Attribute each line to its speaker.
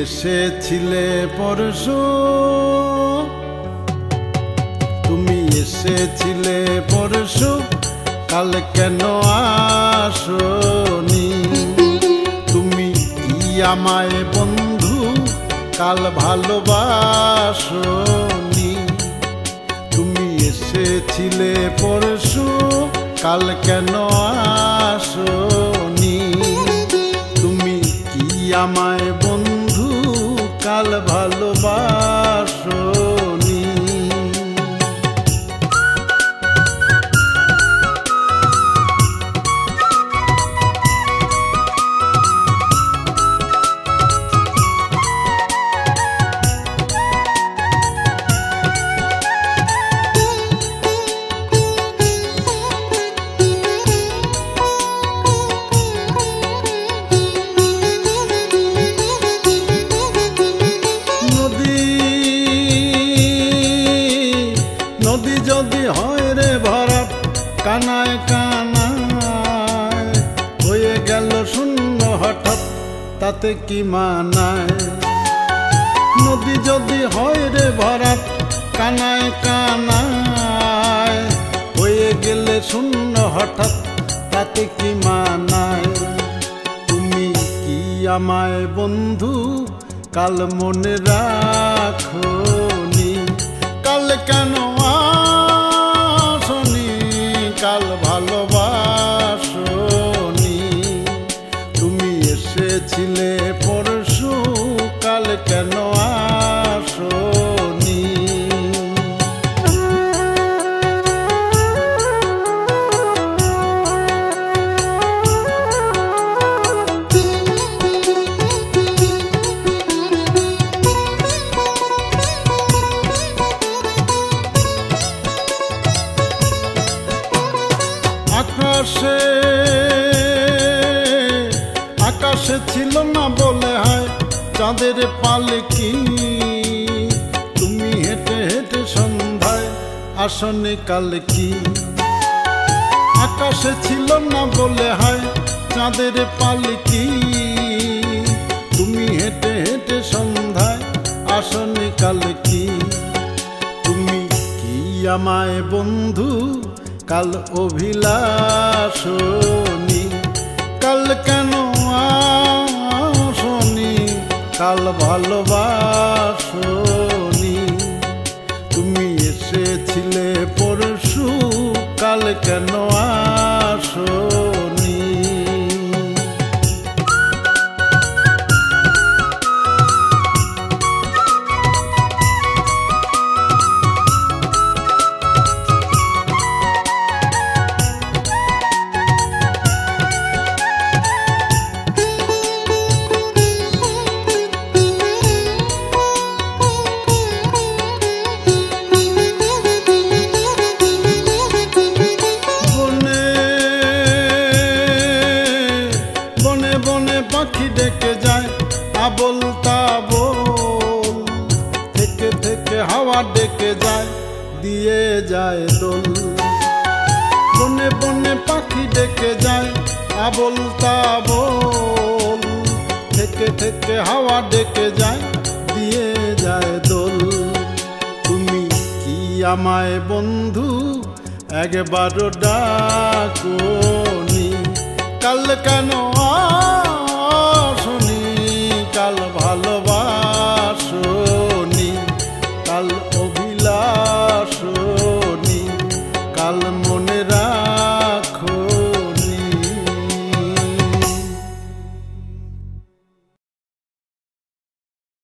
Speaker 1: এসেছিলে পরশু, তুমি এসেছিলে পরশু, কাল কেন আসনি? তুমি কি আমায় বন্ধু কাল ভালোবাসনি? তুমি এসেছিলে পরশু, কাল কেন আসনি? তুমি কি আমায় বন্ধু কাল ভালোবাসনি? নদী যদি হয় রে ভরাট, কানায় কানায় হয়ে গেল শূন্য হঠাৎ, তাতে কি মানায়? নদী যদি হয় রে ভরাট, কানায় কানায় হয়ে গেলে শূন্য হঠাৎ, তাতে কি মানায়? তুমি কি আমায় বন্ধু কাল মনে রাখোনি? কাল কেন আসনি? কাল ভালোবাসনি? তুমি এসেছিলে পরশু, কাল কেন আসনি? আকাশে ছিল না বলে হয় চাঁদের পালকি, তুমি হেঁটে হেঁটে সন্ধ্যায় আসনে কাল কি? আকাশে ছিল না বলে হয় চাঁদের পালকি, তুমি হেঁটে হেঁটে সন্ধ্যায় আসনে কাল কি? তুমি কি আমায় বন্ধু কাল অভিলাষনি? কাল কেন আসনি? কাল ভালোবাসনি? তুমি এসেছিলে পরশু, কাল কেন আসনি? পাখি ডেকে যায় আবোল তাবোল, থেকে থেকে হাওয়া ডেকে যায় দিয়ে যায় দোল। বনে বনে পাখি ডেকে যায় আবোল তাবোল, থেকে থেকে হাওয়া ডেকে যায় দিয়ে যায় দোল। তুমি কি আমায় বন্ধু একবারও ডাকোনি? কাল কেন আসনি? কাল ভালোবাসনি?